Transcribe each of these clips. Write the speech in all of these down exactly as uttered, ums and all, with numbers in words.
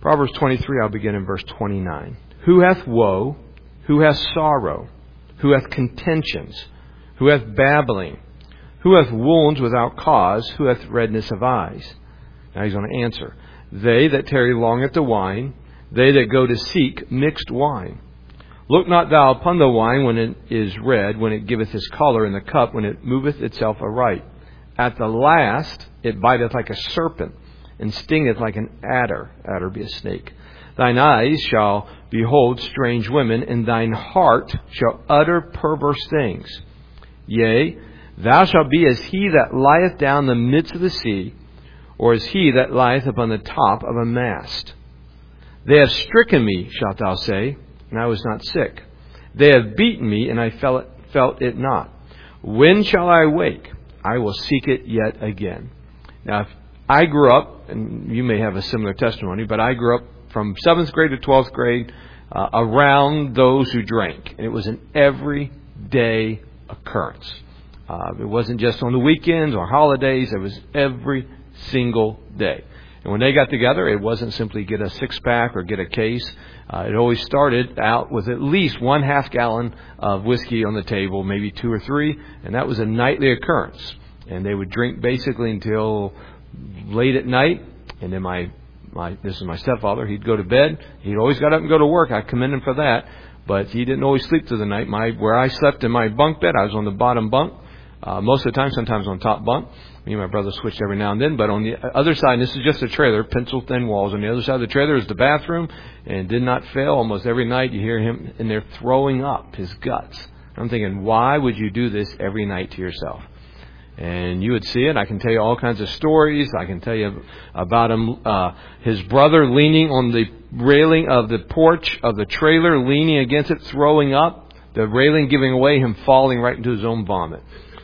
Proverbs twenty-three, I'll begin in verse twenty-nine. Who hath woe? Who hath sorrow? Who hath contentions? Who hath babbling? Who hath wounds without cause? Who hath redness of eyes? Now he's going to answer. They that tarry long at the wine, they that go to seek mixed wine. Look not thou upon the wine when it is red, when it giveth his colour, in the cup, when it moveth itself aright. At the last it biteth like a serpent, and stingeth like an adder. Adder be a snake. Thine eyes shall behold strange women, and thine heart shall utter perverse things. Yea, thou shalt be as he that lieth down the midst of the sea, or as he that lieth upon the top of a mast. They have stricken me, shalt thou say, and I was not sick. They have beaten me, and I felt it, felt it not. When shall I awake? I will seek it yet again. Now, if I grew up, and you may have a similar testimony, but I grew up from seventh grade to twelfth grade uh, around those who drank. And it was an everyday occurrence. Uh, it wasn't just on the weekends or holidays. It was every single day. And when they got together, it wasn't simply get a six-pack or get a case. Uh, it always started out with at least one half gallon of whiskey on the table, maybe two or three, and that was a nightly occurrence. And they would drink basically until late at night, and then my, my this is my stepfather, he'd go to bed. He'd always got up and go to work. I commend him for that, but he didn't always sleep through the night. My Where I slept in my bunk bed, I was on the bottom bunk. Uh, most of the time, sometimes on top bunk. Me and my brother switched every now and then. But on the other side, and this is just a trailer, pencil-thin walls. On the other side of the trailer is the bathroom, and did not fail. Almost every night you hear him in there throwing up his guts. I'm thinking, why would you do this every night to yourself? And you would see it. I can tell you all kinds of stories. I can tell you about him, uh, his brother leaning on the railing of the porch of the trailer, leaning against it, throwing up. The railing giving away, him falling right into his own vomit.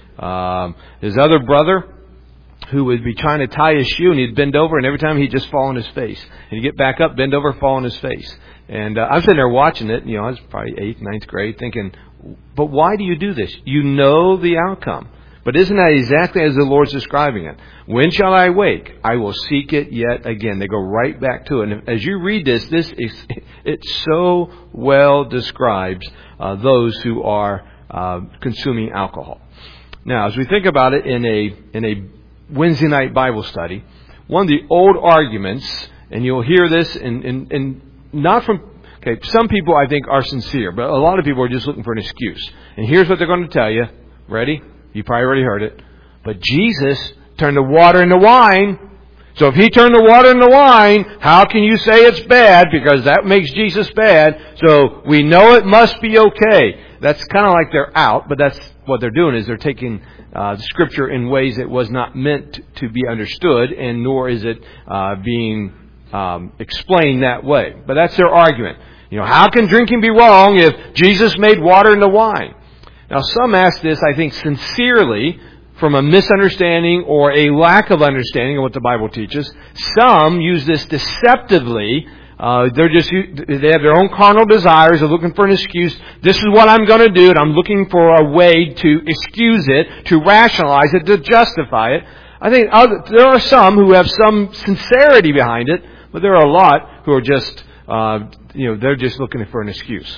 Um, his other brother, who would be trying to tie his shoe, and he'd bend over, and every time he'd just fall on his face. And he'd get back up, bend over, fall on his face. And uh, I'm sitting there watching it. You know, I was probably eighth, ninth grade, thinking, but why do you do this? You know the outcome. But isn't that exactly as the Lord's describing it? When shall I wake? I will seek it yet again. They go right back to it. And as you read this, this is, it so well describes uh, those who are uh, consuming alcohol. Now, as we think about it in a in a Wednesday night Bible study, one of the old arguments, and you'll hear this, in, in, in not from, okay, some people I think are sincere, but a lot of people are just looking for an excuse. And here's what they're going to tell you. Ready? You probably already heard it. But Jesus turned the water into wine. So if he turned the water into wine, how can you say it's bad? Because that makes Jesus bad. So we know it must be okay. That's kind of like they're out, but that's what they're doing is they're taking uh, the Scripture in ways it was not meant to be understood, and nor is it uh, being um, explained that way. But that's their argument. You know, how can drinking be wrong if Jesus made water into wine? Now, some ask this, I think, sincerely from a misunderstanding or a lack of understanding of what the Bible teaches. Some use this deceptively. Uh, they're just, they have their own carnal desires. They're looking for an excuse. This is what I'm going to do, and I'm looking for a way to excuse it, to rationalize it, to justify it. I think other, there are some who have some sincerity behind it, but there are a lot who are just, uh, you know, they're just looking for an excuse.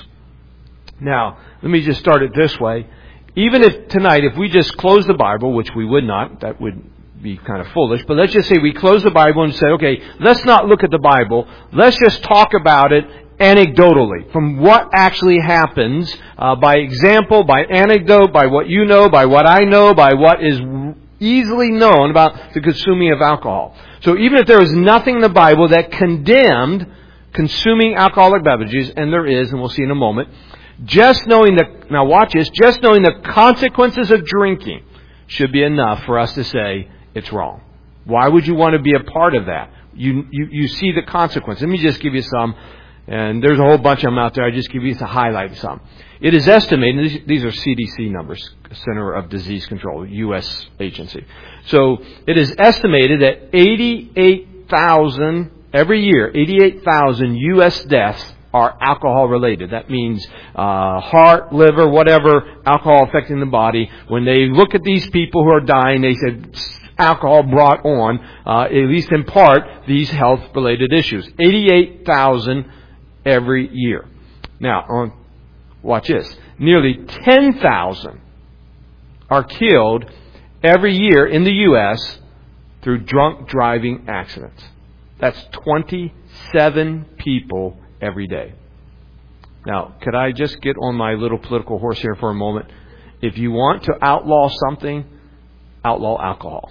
Now, let me just start it this way. Even if tonight, if we just close the Bible, which we would not, that would be kind of foolish, but let's just say we close the Bible and say, okay, let's not look at the Bible. Let's just talk about it anecdotally, from what actually happens, uh, by example, by anecdote, by what you know, by what I know, by what is easily known about the consuming of alcohol. So even if there is nothing in the Bible that condemned consuming alcoholic beverages, and there is, and we'll see in a moment, just knowing the, now watch this, just knowing the consequences of drinking should be enough for us to say it's wrong. Why would you want to be a part of that? You, you, you see the consequence. Let me just give you some, and there's a whole bunch of them out there. I just give you to highlight some. It is estimated, these, these are C D C numbers, Center of Disease Control, U S agency. So it is estimated that eighty-eight thousand, every year, eighty-eight thousand U S deaths are alcohol related. That means uh, heart, liver, whatever, alcohol affecting the body. When they look at these people who are dying, they said alcohol brought on, uh, at least in part, these health-related issues. eighty-eight thousand every year. Now, on, watch this. Nearly ten thousand are killed every year in the U S through drunk driving accidents. That's twenty-seven people every day. Now, could I just get on my little political horse here for a moment? If you want to outlaw something, outlaw alcohol.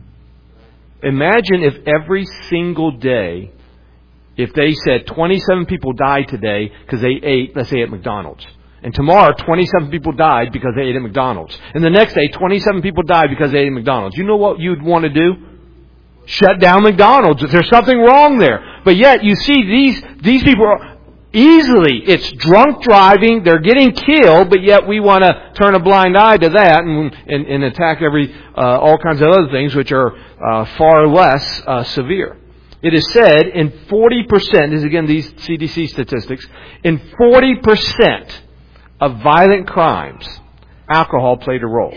Imagine if every single day, if they said twenty-seven people died today because they ate, let's say, at McDonald's. And tomorrow, twenty-seven people died because they ate at McDonald's. And the next day, twenty-seven people died because they ate at McDonald's. You know what you'd want to do? Shut down McDonald's. If there's something wrong there. But yet, you see, these these people are easily, it's drunk driving, they're getting killed, but yet we want to turn a blind eye to that and, and, and attack every uh, all kinds of other things which are uh, far less uh, severe. It is said in forty percent, this is again these C D C statistics, in forty percent of violent crimes, alcohol played a role.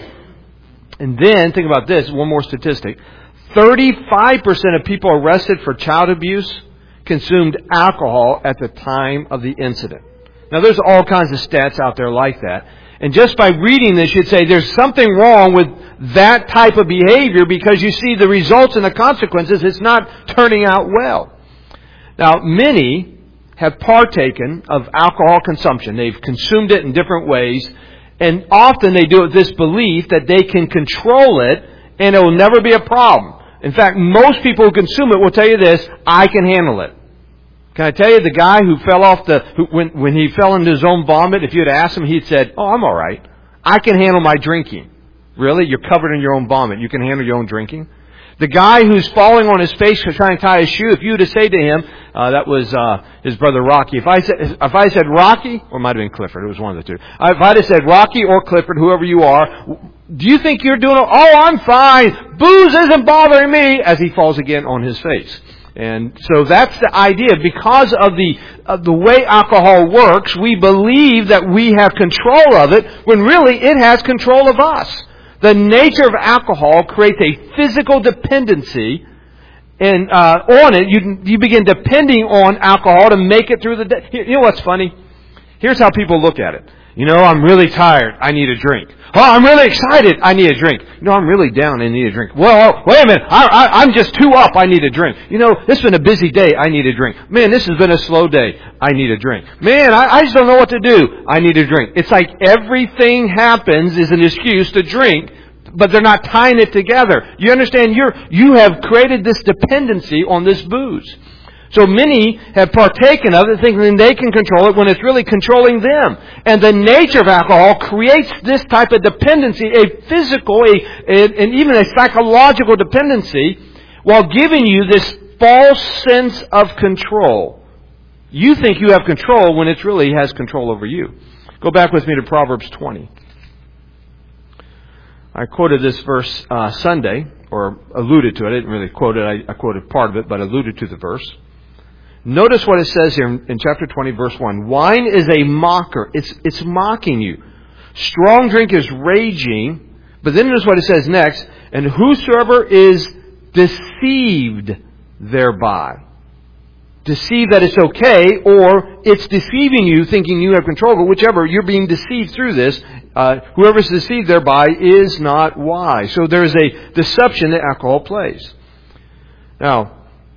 And then, think about this, one more statistic, thirty-five percent of people arrested for child abuse consumed alcohol at the time of the incident. Now, there's all kinds of stats out there like that. And just by reading this, you'd say there's something wrong with that type of behavior because you see the results and the consequences. It's not turning out well. Now, many have partaken of alcohol consumption. They've consumed it in different ways. And often they do it with this belief that they can control it and it will never be a problem. In fact, most people who consume it will tell you this, I can handle it. Can I tell you, the guy who fell off the, who, when, when he fell into his own vomit, if you had asked him, he'd said, oh, I'm all right. I can handle my drinking. Really? You're covered in your own vomit. You can handle your own drinking? The guy who's falling on his face trying to tie his shoe, if you were to say to him, uh, that was uh, his brother Rocky. If I said, if I said Rocky, or it might have been Clifford, it was one of the two. Uh, if I'd have said Rocky or Clifford, whoever you are, do you think you're doing, oh, I'm fine. Booze isn't bothering me, as he falls again on his face. And so that's the idea. Because of the of the way alcohol works, we believe that we have control of it, when really it has control of us. The nature of alcohol creates a physical dependency, and uh, on it, you you begin depending on alcohol to make it through the day. You know what's funny? Here's how people look at it. You know, I'm really tired. I need a drink. Oh, I'm really excited. I need a drink. You know, I'm really down. I need a drink. Well, wait a minute. I, I, I'm just too up. I need a drink. You know, this has been a busy day. I need a drink. Man, this has been a slow day. I need a drink. Man, I, I just don't know what to do. I need a drink. It's like everything happens is an excuse to drink, but they're not tying it together. You understand? You're, you have created this dependency on this booze. So many have partaken of it thinking they can control it when it's really controlling them. And the nature of alcohol creates this type of dependency, a physical, a, a, and even a psychological dependency, while giving you this false sense of control. You think you have control when it really has control over you. Go back with me to Proverbs twenty. I quoted this verse uh, Sunday, or alluded to it. I didn't really quote it. I, I quoted part of it, but alluded to the verse. Notice what it says here in, in chapter twenty, verse one. Wine is a mocker. It's, it's mocking you. Strong drink is raging. But then notice what it says next. And whosoever is deceived thereby. Deceived that it's okay, or it's deceiving you, thinking you have control. But whichever, you're being deceived through this. Uh, whoever is deceived thereby is not wise. So there is a deception that alcohol plays. Now,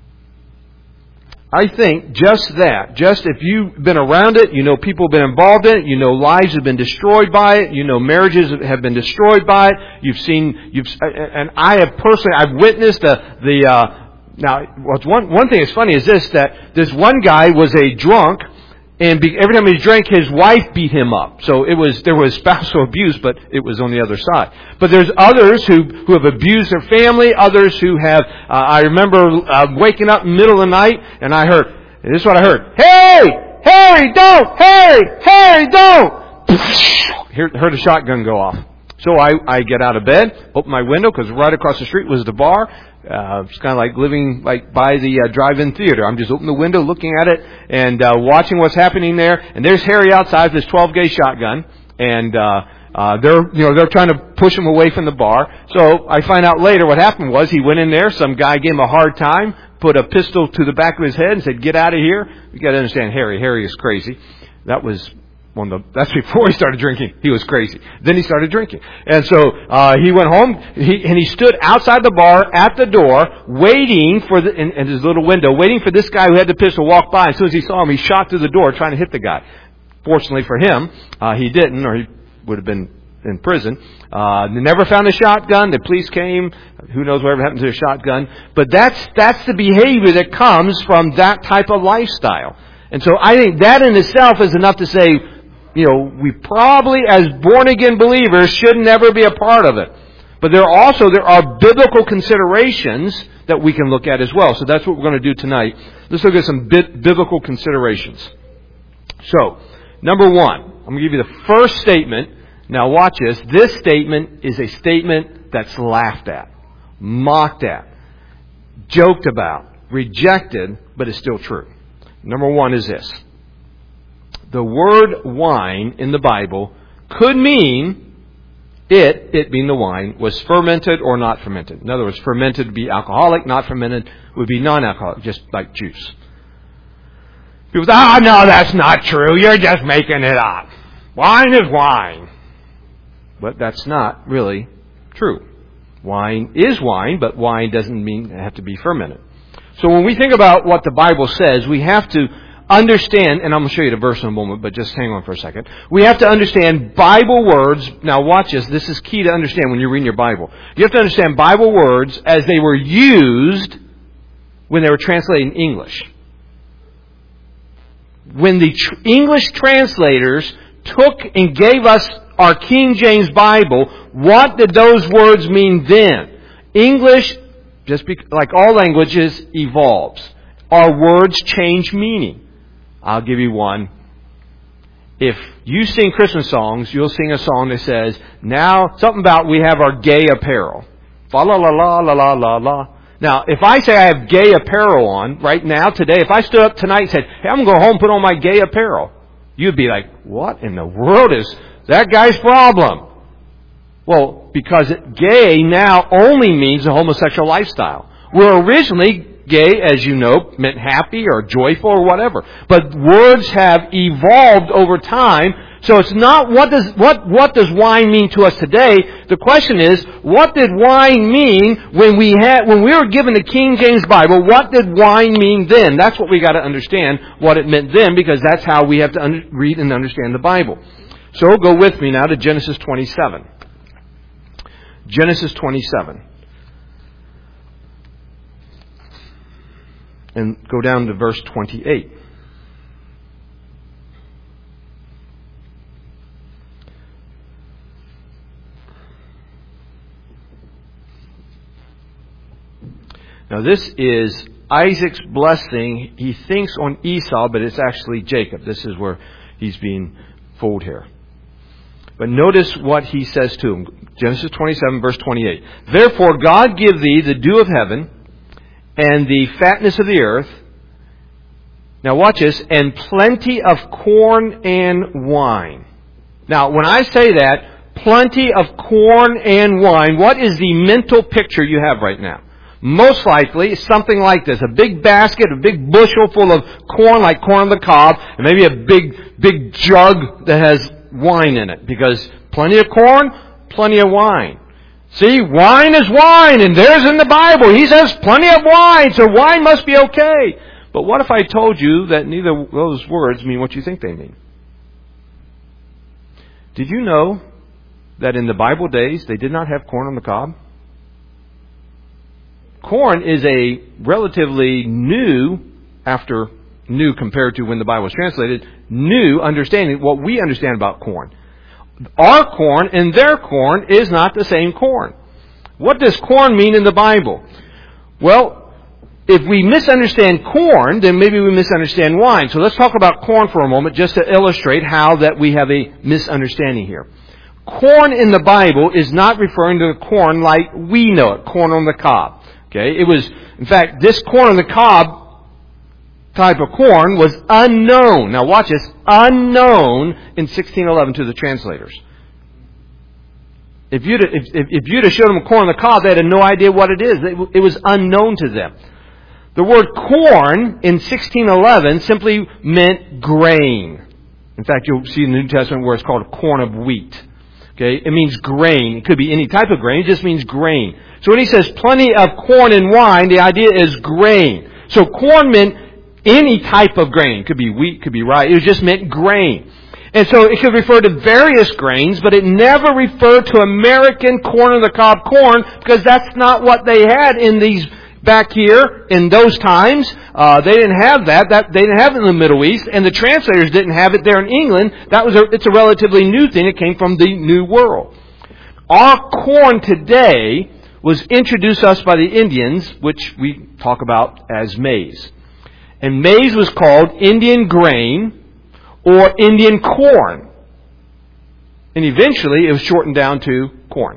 I think just that, just if you've been around it, you know people have been involved in it, you know lives have been destroyed by it, you know marriages have been destroyed by it, you've seen, you've, and I have personally, I've witnessed the, the uh, now, one, one thing that's funny is this, that this one guy was a drunk, and be, every time he drank, his wife beat him up. So it was, there was spousal abuse, but it was on the other side. But there's others who, who have abused their family, others who have, uh, I remember uh, waking up in the middle of the night, and I heard, and this is what I heard, Harry! Harry, don't! Harry! Harry, don't! Heard, heard a shotgun go off. So I, I get out of bed, open my window, because right across the street was the bar. Uh, it's kind of like living like by the uh, drive-in theater. I'm just opening the window, looking at it, and uh, watching what's happening there. And there's Harry outside with his twelve gauge shotgun, and uh, uh, they're, you know, they're trying to push him away from the bar. So I find out later what happened was he went in there, some guy gave him a hard time, put a pistol to the back of his head and said, "Get out of here." You got to understand Harry. Harry is crazy. That was one of the, that's before he started drinking. He was crazy. Then he started drinking. And so, uh, he went home, he, and he stood outside the bar at the door, waiting for the, in, in his little window, waiting for this guy who had the pistol to walk by. As soon as he saw him, he shot through the door trying to hit the guy. Fortunately for him, uh, he didn't, or he would have been in prison. Uh, they never found a shotgun. The police came. Who knows whatever happened to a shotgun. But that's, that's the behavior that comes from that type of lifestyle. And so I think that in itself is enough to say, you know, we probably as born again believers should never be a part of it. But there are also, there are biblical considerations that we can look at as well. So that's what we're going to do tonight. Let's look at some bit, biblical considerations. So, number one, I'm going to give you the first statement. Now watch this. This statement is a statement that's laughed at, mocked at, joked about, rejected, but is still true. Number one is this. The word wine in the Bible could mean it, it being the wine, was fermented or not fermented. In other words, fermented would be alcoholic, not fermented would be non-alcoholic, just like juice. People say, "Oh, no, that's not true. You're just making it up. Wine is wine." But that's not really true. Wine is wine, but wine doesn't mean it have to be fermented. So when we think about what the Bible says, we have to understand, and I'm going to show you the verse in a moment, but just hang on for a second. We have to understand Bible words. Now watch this. This is key to understand when you're reading your Bible. You have to understand Bible words as they were used when they were translated in English. When the tr- English translators took and gave us our King James Bible, what did those words mean then? English, just be, like all languages, evolves. Our words change meaning. I'll give you one. If you sing Christmas songs, you'll sing a song that says, now, something about we have our gay apparel. Fa la la la la la la la. Now, if I say I have gay apparel on right now, today, if I stood up tonight and said, "Hey, I'm going to go home and put on my gay apparel," you'd be like, "What in the world is that guy's problem?" Well, because it, gay now only means a homosexual lifestyle. Where originally, gay, as you know, meant happy or joyful or whatever. But words have evolved over time. So it's not what does what what does wine mean to us today? The question is, what did wine mean when we had when we were given the King James Bible? What did wine mean then? That's what we got to understand what it meant then, because that's how we have to under, read and understand the Bible. So go with me now to Genesis twenty-seven. Genesis twenty-seven. And go down to verse twenty-eight. Now this is Isaac's blessing. He thinks on Esau, but it's actually Jacob. This is where he's being fooled here. But notice what he says to him. Genesis twenty-seven, verse twenty-eight. Therefore God give thee the dew of heaven, and the fatness of the earth. Now watch this. And plenty of corn and wine. Now when I say that, plenty of corn and wine, what is the mental picture you have right now? Most likely something like this. A big basket, a big bushel full of corn, like corn on the cob, and maybe a big, big jug that has wine in it. Because plenty of corn, plenty of wine. See, wine is wine, and there's in the Bible. He says plenty of wine, so wine must be okay. But what if I told you that neither of those words mean what you think they mean? Did you know that in the Bible days, they did not have corn on the cob? Corn is a relatively new, after new compared to when the Bible was translated, new understanding, what we understand about corn. Our corn and their corn is not the same corn. What does corn mean in the Bible? Well, if we misunderstand corn, then maybe we misunderstand wine. So let's talk about corn for a moment just to illustrate how that we have a misunderstanding here. Corn in the Bible is not referring to corn like we know it, corn on the cob. Okay, it was, in fact, this corn on the cob type of corn was unknown. Now watch this, unknown in sixteen eleven to the translators. If you'd, if, if, if you'd have showed them corn on the cob, they had no idea what it is. It, it was unknown to them. The word corn in sixteen eleven simply meant grain. In fact, you'll see in the New Testament where it's called a corn of wheat. Okay, it means grain. It could be any type of grain. It just means grain. So when he says plenty of corn and wine, the idea is grain. So corn meant any type of grain. It could be wheat, could be rye. It just meant grain. And so it could refer to various grains, but it never referred to American corn on the cob corn, because that's not what they had in these back here in those times. Uh, they didn't have that. That they didn't have it in the Middle East, and the translators didn't have it there in England. That was a, it's a relatively new thing. It came from the New World. Our corn today was introduced to us by the Indians, which we talk about as maize. And maize was called Indian grain or Indian corn. And eventually it was shortened down to corn.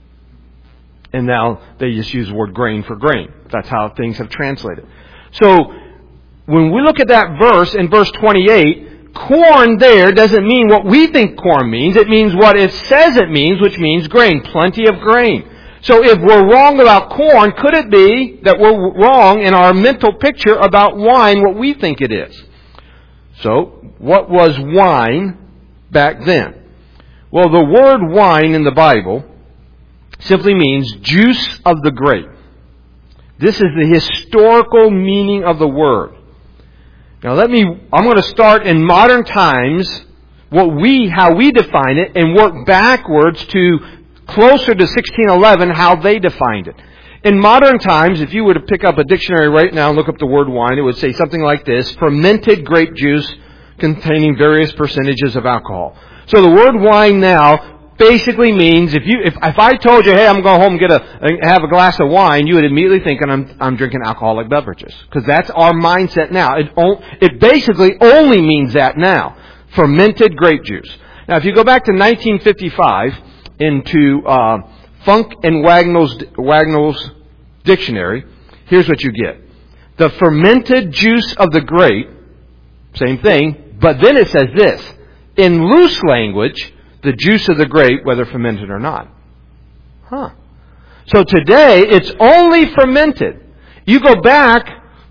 And now they just use the word grain for grain. That's how things have translated. So when we look at that verse in verse twenty-eight, corn there doesn't mean what we think corn means. It means what it says it means, which means grain, plenty of grain. So if we're wrong about corn, could it be that we're wrong in our mental picture about wine, what we think it is? So, what was wine back then? Well, the word wine in the Bible simply means juice of the grape. This is the historical meaning of the word. Now let me, I'm going to start in modern times, what we, how we define it, and work backwards to closer to sixteen eleven, how they defined it. In modern times, if you were to pick up a dictionary right now and look up the word wine, it would say something like this: fermented grape juice containing various percentages of alcohol. So the word wine now basically means if you if, if I told you, hey, I'm going home and get a have a glass of wine, you would immediately think I'm I'm drinking alcoholic beverages, because that's our mindset now. It it basically only means that now. Fermented grape juice. Now, if you go back to nineteen fifty-five into uh, Funk and Wagnall's Wagnall's dictionary, here's what you get: the fermented juice of the grape. Same thing, but then it says this: in loose language, the juice of the grape, whether fermented or not. Huh. So today, it's only fermented. You go back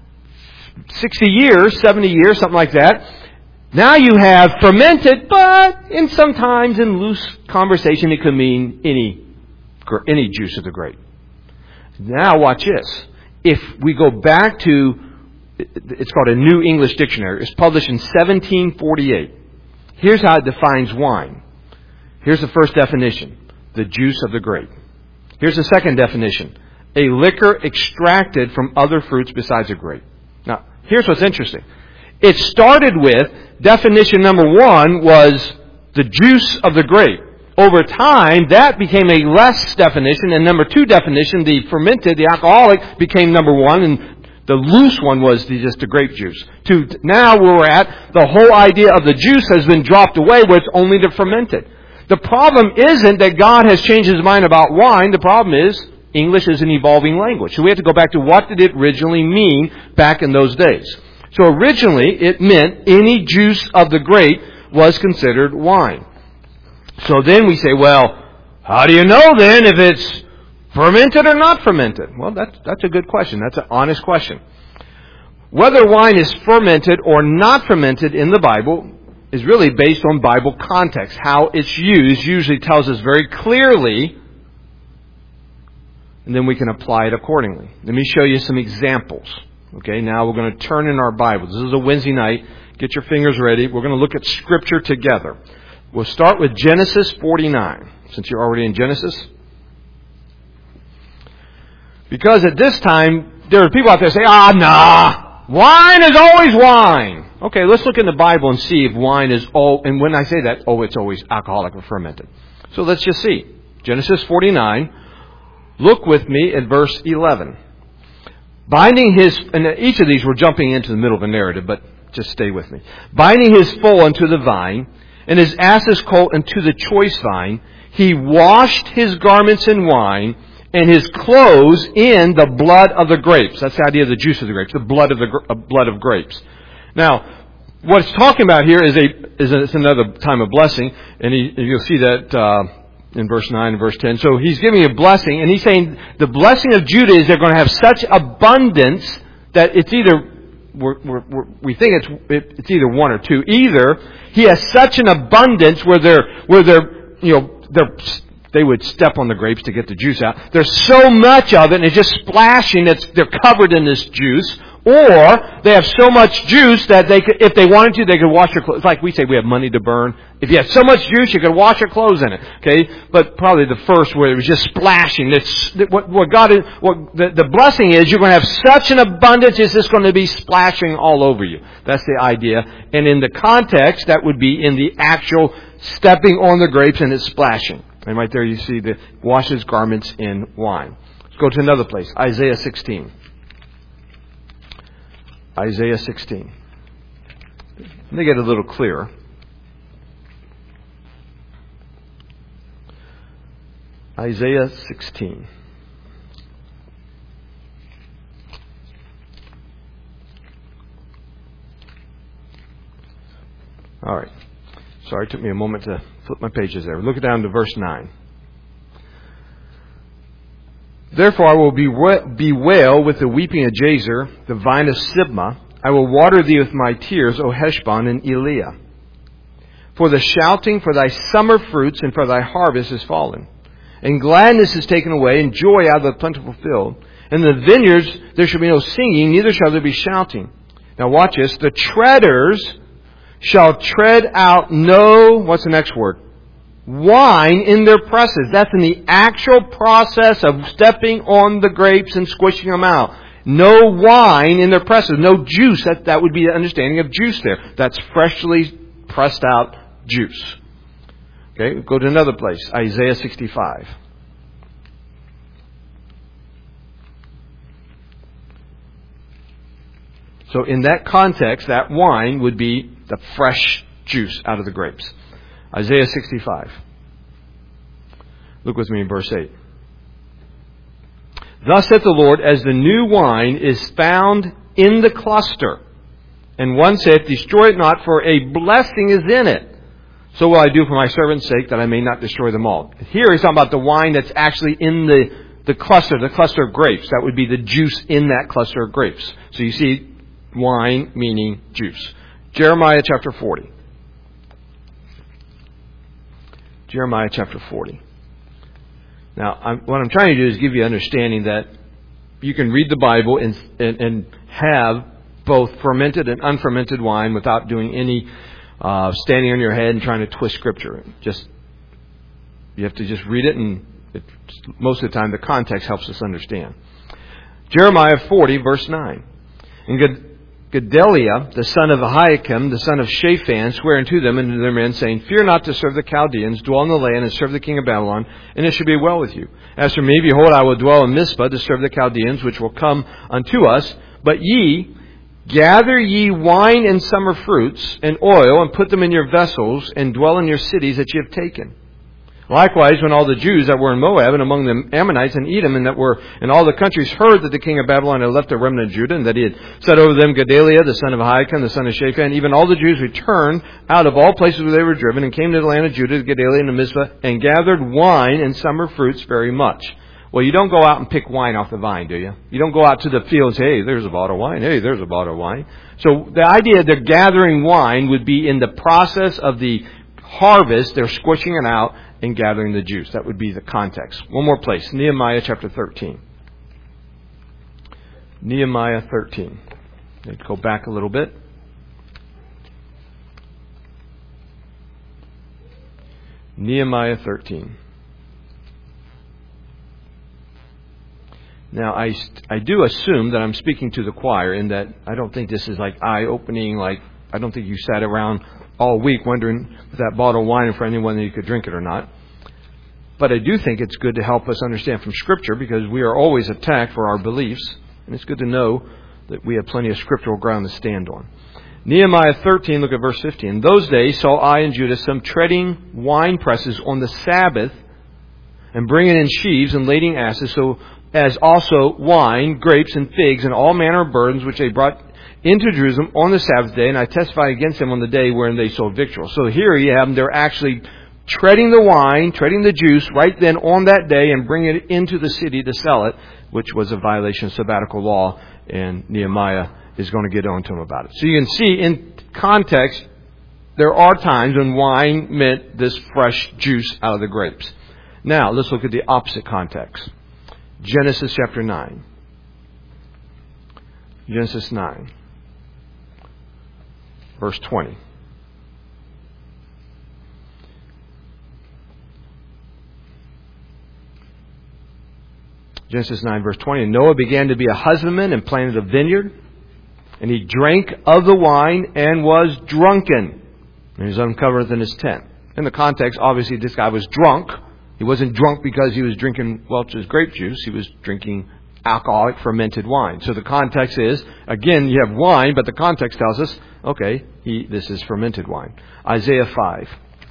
sixty years, seventy years, something like that. Now you have fermented, but in sometimes in loose conversation, it could mean any, any juice of the grape. Now watch this. If we go back to, it's called a New English Dictionary. It's published in seventeen forty-eight. Here's how it defines wine. Here's the first definition: the juice of the grape. Here's the second definition: a liquor extracted from other fruits besides a grape. Now, here's what's interesting. It started with, definition number one was the juice of the grape. Over time, that became a less definition, and number two definition, the fermented, the alcoholic, became number one, and the loose one was the, just the grape juice. To now where we're at, the whole idea of the juice has been dropped away, where it's only the fermented. The problem isn't that God has changed His mind about wine. The problem is English is an evolving language. So we have to go back to what did it originally mean back in those days. So originally it meant any juice of the grape was considered wine. So then we say, well, how do you know then if it's fermented or not fermented? Well, that's, that's a good question. That's an honest question. Whether wine is fermented or not fermented in the Bible is really based on Bible context. How it's used usually tells us very clearly, and then we can apply it accordingly. Let me show you some examples. Okay, now we're going to turn in our Bibles. This is a Wednesday night. Get your fingers ready. We're going to look at Scripture together. We'll start with Genesis forty-nine, since you're already in Genesis. Because at this time, there are people out there saying, ah, nah, wine is always wine. Okay, let's look in the Bible and see if wine is all, and when I say that, oh, it's always alcoholic or fermented. So let's just see. Genesis forty-nine. Look with me at verse eleven. Binding his, and each of these we're jumping into the middle of a narrative, but just stay with me. Binding his foal unto the vine, and his ass's colt unto the choice vine, he washed his garments in wine, and his clothes in the blood of the grapes. That's the idea of the juice of the grapes, the blood of the uh, blood of grapes. Now, what it's talking about here is a is a, it's another time of blessing, and he, you'll see that uh, in verse nine and verse ten. So he's giving a blessing, and he's saying the blessing of Judah is they're going to have such abundance that it's either, we're, we're, we're, we think it's it, it's either one or two. Either he has such an abundance where they're, where they're, you know, they're, they would step on the grapes to get the juice out. There's so much of it, and it's just splashing. It's, they're covered in this juice. Or they have so much juice that they could, if they wanted to, they could wash their clothes. It's like we say we have money to burn. If you have so much juice, you could wash your clothes in it. Okay, but probably the first where it was just splashing. It's what, what God is. What the, the blessing is, you're going to have such an abundance. It's just going to be splashing all over you. That's the idea. And in the context, that would be in the actual stepping on the grapes and it's splashing. And right there, you see the washes garments in wine. Let's go to another place. Isaiah sixteen. Isaiah sixteen. Let me get a little clearer. Isaiah sixteen. All right. Sorry, it took me a moment to flip my pages there. Look down to verse nine. Therefore I will bewail with the weeping of Jazer, the vine of Sibmah. I will water thee with my tears, O Heshbon and Eliah. For the shouting for thy summer fruits and for thy harvest is fallen. And gladness is taken away, and joy out of the plentiful field. In the vineyards there shall be no singing, neither shall there be shouting. Now watch this. The treaders shall tread out no, what's the next word? Wine in their presses. That's in the actual process of stepping on the grapes and squishing them out. No wine in their presses. No juice. That, that would be the understanding of juice there. That's freshly pressed out juice. Okay, we'll go to another place. Isaiah sixty-five. So in that context, that wine would be the fresh juice out of the grapes. Isaiah sixty-five. Look with me in verse eight. Thus saith the Lord, as the new wine is found in the cluster, and one saith, destroy it not, for a blessing is in it. So will I do for my servant's sake, that I may not destroy them all. Here he's talking about the wine that's actually in the, the cluster, the cluster of grapes. That would be the juice in that cluster of grapes. So you see, wine meaning juice. Jeremiah chapter forty. Jeremiah chapter forty. Now, I'm, what I'm trying to do is give you understanding that you can read the Bible and, and, and have both fermented and unfermented wine without doing any uh, standing on your head and trying to twist Scripture. Just you have to just read it, and it, most of the time the context helps us understand. Jeremiah forty, verse nine. And God, Gedaliah, the son of Ahikam, the son of Shaphan, sware unto them and to their men, saying, fear not to serve the Chaldeans, dwell in the land, and serve the king of Babylon, and it shall be well with you. As for me, behold, I will dwell in Mizpah to serve the Chaldeans, which will come unto us. But ye, gather ye wine and summer fruits, and oil, and put them in your vessels, and dwell in your cities that ye have taken. Likewise, when all the Jews that were in Moab, and among the Ammonites and Edom, and that were in all the countries, heard that the king of Babylon had left a remnant of Judah, and that he had set over them Gedaliah, the son of Ahikam, the son of Shaphan, even all the Jews returned out of all places where they were driven, and came to the land of Judah, to Gedaliah and to Mizpah, and gathered wine and summer fruits very much. Well, you don't go out and pick wine off the vine, do you? You don't go out to the field and say, hey, there's a bottle of wine. Hey, there's a bottle of wine. So the idea they're gathering wine would be in the process of the harvest. They're squishing it out and gathering the juice. That would be the context. One more place. Nehemiah chapter thirteen. Nehemiah thirteen. Let's go back a little bit. Nehemiah thirteen. Now, I, I do assume that I'm speaking to the choir in that I don't think this is like eye-opening, like I don't think you sat around all week wondering if that bottle of wine for anyone that you could drink it or not. But I do think it's good to help us understand from Scripture, because we are always attacked for our beliefs, and it's good to know that we have plenty of scriptural ground to stand on. Nehemiah thirteen, look at verse fifteen. In those days saw I in Judah some treading wine presses on the Sabbath, and bringing in sheaves and lading asses, so as also wine, grapes, and figs, and all manner of burdens which they brought into Jerusalem on the Sabbath day, and I testified against them on the day wherein they sold victuals. So here you have them, they're actually treading the wine, treading the juice right then on that day and bringing it into the city to sell it, which was a violation of sabbatical law, and Nehemiah is going to get on to him about it. So you can see in context, there are times when wine meant this fresh juice out of the grapes. Now, let's look at the opposite context. Genesis chapter nine. Genesis nine, verse twenty. Genesis nine, verse twenty. And Noah began to be a husbandman and planted a vineyard. And he drank of the wine and was drunken. And he was uncovered in his tent. In the context, obviously, this guy was drunk. He wasn't drunk because he was drinking Welch's grape juice. He was drinking alcoholic fermented wine. So the context is, again, you have wine, but the context tells us, okay, he, this is fermented wine. Isaiah five.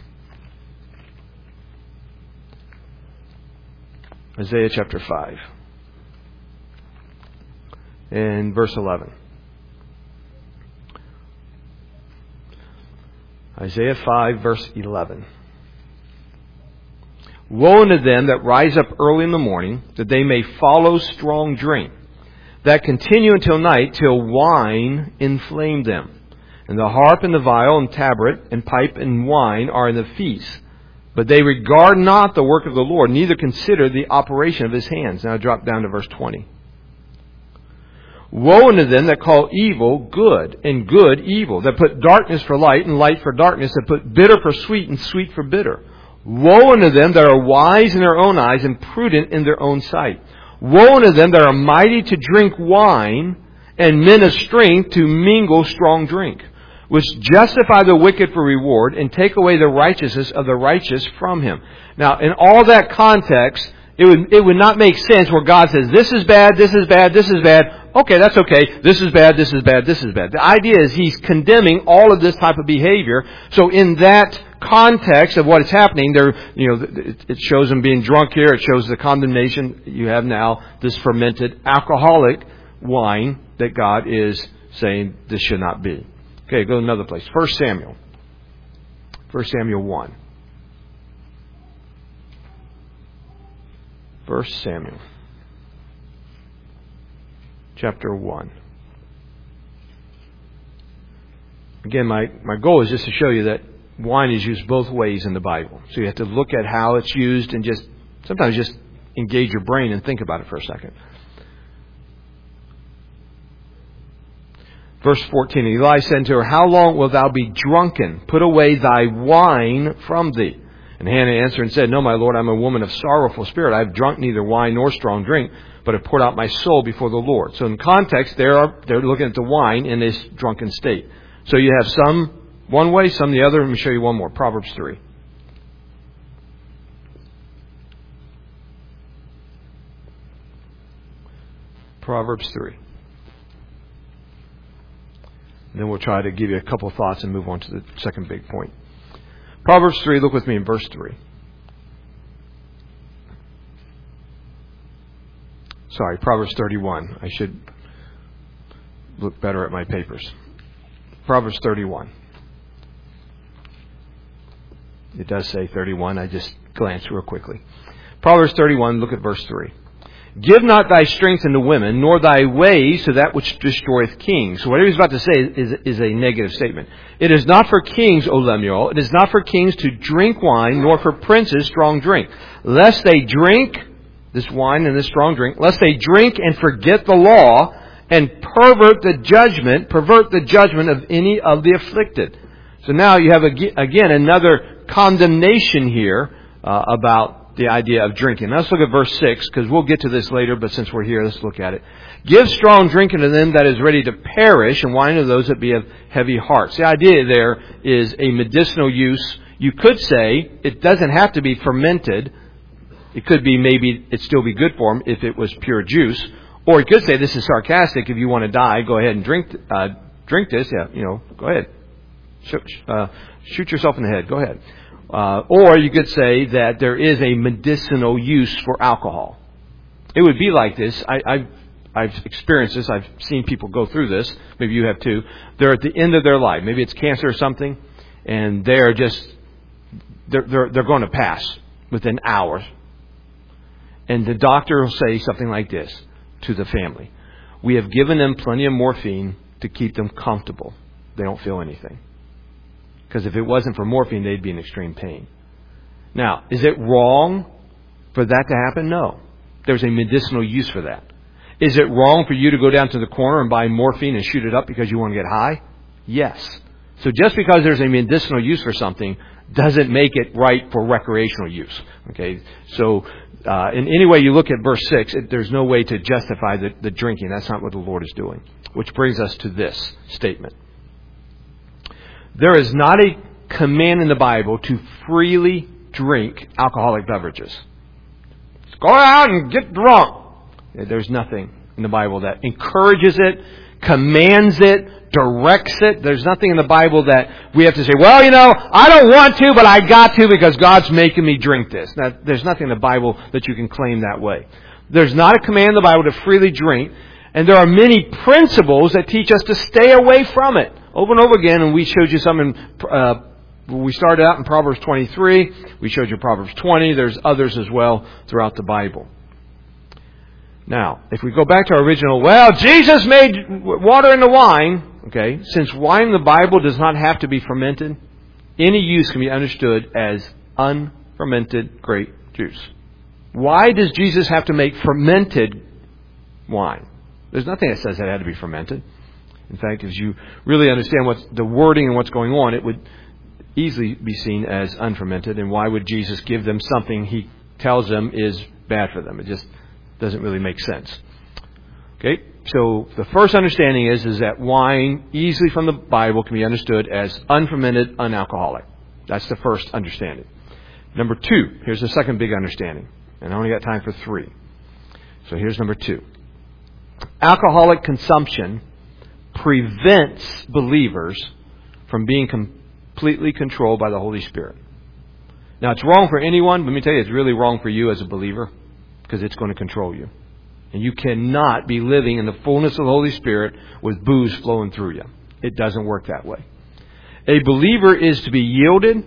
Isaiah chapter five. And verse eleven. Isaiah five, verse eleven. Woe unto them that rise up early in the morning, that they may follow strong drink, that continue until night, till wine inflame them. And the harp and the viol and tabret and pipe and wine are in the feast. But they regard not the work of the Lord, neither consider the operation of His hands. Now drop down to verse twenty. Woe unto them that call evil good, and good evil, that put darkness for light and light for darkness, that put bitter for sweet and sweet for bitter. Woe unto them that are wise in their own eyes and prudent in their own sight. Woe unto them that are mighty to drink wine, and men of strength to mingle strong drink, which justify the wicked for reward, and take away the righteousness of the righteous from him. Now, in all that context, it would it would not make sense where God says, this is bad, this is bad, this is bad. Okay, that's okay. This is bad, this is bad, this is bad. The idea is He's condemning all of this type of behavior. So in that context of what is happening, there, you know, it shows them being drunk here. It shows the condemnation. You have now this fermented alcoholic wine that God is saying this should not be. Okay, go to another place. First Samuel. First Samuel one. First Samuel. Chapter one. Again, my, my goal is just to show you that wine is used both ways in the Bible. So you have to look at how it's used and just sometimes just engage your brain and think about it for a second. Verse fourteen, Eli said unto her, How long wilt thou be drunken? Put away thy wine from thee. And Hannah answered and said, No, my Lord, I am a woman of sorrowful spirit. I have drunk neither wine nor strong drink, but have poured out my soul before the Lord. So in context, they are, they're looking at the wine in this drunken state. So you have some one way, some the other. Let me show you one more. Proverbs three. Proverbs three. And then we'll try to give you a couple of thoughts and move on to the second big point. Proverbs three, look with me in verse three. Sorry, Proverbs thirty-one. I should look better at my papers. Proverbs thirty-one. It does say thirty-one. I just glanced real quickly. Proverbs thirty-one, look at verse three. Give not thy strength unto women, nor thy ways to that which destroyeth kings. So whatever he's about to say is, is a negative statement. It is not for kings, O Lemuel, it is not for kings to drink wine, nor for princes strong drink, lest they drink this wine and this strong drink, lest they drink and forget the law, and pervert the judgment, pervert the judgment of any of the afflicted. So now you have, again, another condemnation here uh, about the idea of drinking. Now let's look at verse six, because we'll get to this later, but since we're here, let's look at it. Give strong drink unto them that is ready to perish, and wine to those that be of heavy hearts. The idea there is a medicinal use. You could say it doesn't have to be fermented. It could be maybe it'd still be good for them if it was pure juice. Or you could say this is sarcastic. If you want to die, go ahead and drink uh, drink this. Yeah, you know, go ahead. Shoot, uh, shoot yourself in the head. Go ahead. Uh, or you could say that there is a medicinal use for alcohol. It would be like this. I, I've, I've experienced this. I've seen people go through this. Maybe you have too. They're at the end of their life. Maybe it's cancer or something. And they're just, they're, they're, they're going to pass within hours. And the doctor will say something like this to the family. We have given them plenty of morphine to keep them comfortable. They don't feel anything. Because if it wasn't for morphine, they'd be in extreme pain. Now, is it wrong for that to happen? No. There's a medicinal use for that. Is it wrong for you to go down to the corner and buy morphine and shoot it up because you want to get high? Yes. So just because there's a medicinal use for something doesn't make it right for recreational use. Okay? So uh, in any way you look at verse six, it, there's no way to justify the, the drinking. That's not what the Lord is doing. Which brings us to this statement. There is not a command in the Bible to freely drink alcoholic beverages. Just go out and get drunk. There's nothing in the Bible that encourages it, commands it, directs it. There's nothing in the Bible that we have to say, well, you know, I don't want to, but I got to because God's making me drink this. Now, there's nothing in the Bible that you can claim that way. There's not a command in the Bible to freely drink, and there are many principles that teach us to stay away from it. Over and over again, and we showed you some in, uh, we started out in Proverbs twenty-three. We showed you Proverbs twenty. There's others as well throughout the Bible. Now, if we go back to our original, well, Jesus made water into wine. Okay, since wine in the Bible does not have to be fermented, any use can be understood as unfermented grape juice. Why does Jesus have to make fermented wine? There's nothing that says it had to be fermented. In fact, as you really understand what's the wording and what's going on, it would easily be seen as unfermented. And why would Jesus give them something he tells them is bad for them? It just doesn't really make sense. Okay, so the first understanding is, is that wine, easily from the Bible, can be understood as unfermented, unalcoholic. That's the first understanding. Number two, here's the second big understanding. And I only got time for three. So here's number two. Alcoholic consumption prevents believers from being completely controlled by the Holy Spirit. Now, it's wrong for anyone. Let me tell you, it's really wrong for you as a believer because it's going to control you. And you cannot be living in the fullness of the Holy Spirit with booze flowing through you. It doesn't work that way. A believer is to be yielded,